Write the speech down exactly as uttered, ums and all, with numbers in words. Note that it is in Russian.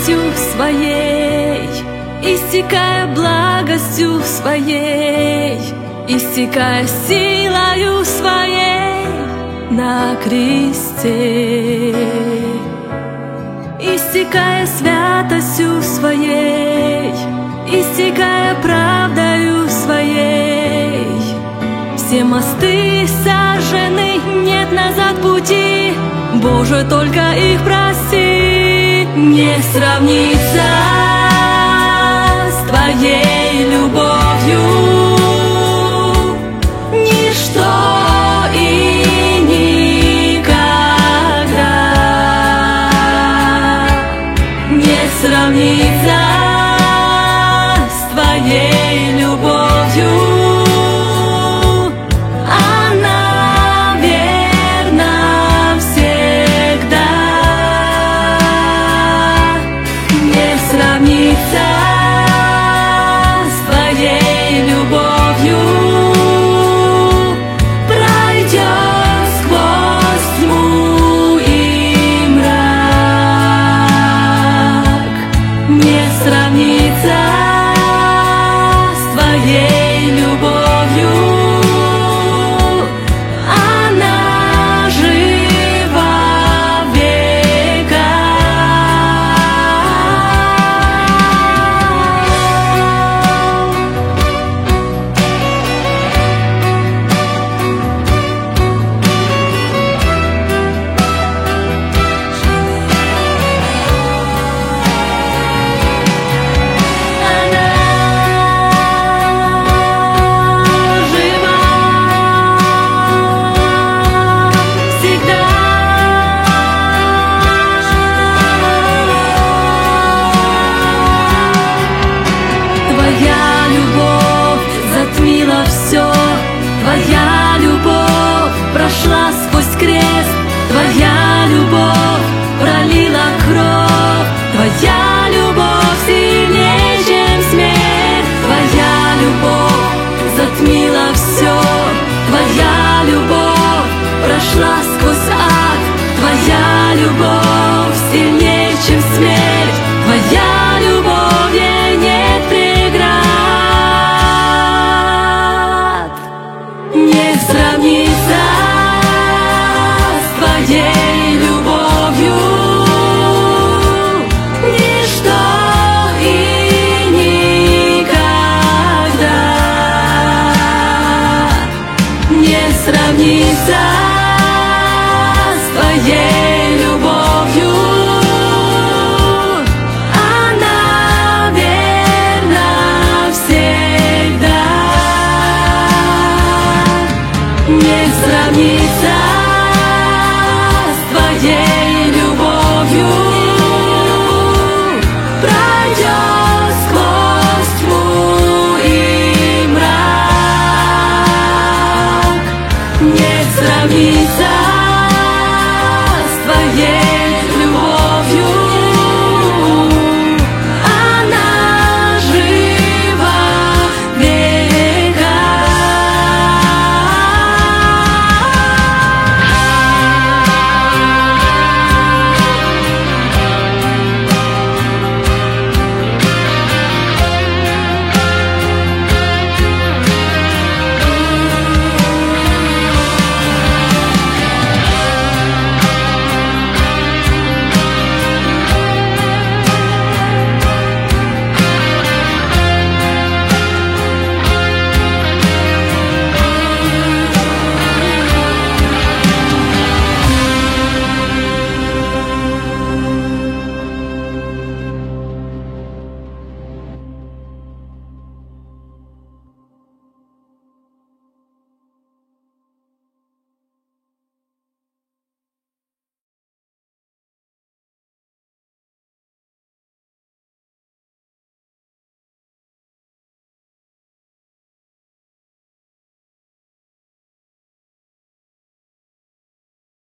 милостью своей, истекая благостью своей, истекая силою своей на кресте, истекая святостью своей, истекая правдою своей. Все мосты сожжены, нет назад пути, Боже, только их прости. Не сравнится с Твоей любовью ничто и никогда. Не сравнится с Твоей любовью. Твоя любовь прошла сквозь крест, Твоя любовь пролила кровь, Твоя любовь сильнее, чем смерть. Твоя любовь затмила все, Твоя любовь прошла сквозь ад, Твоя любовь сильнее, чем смерть. Твоя любовь, ей нет преград. Не сравнится с Твоей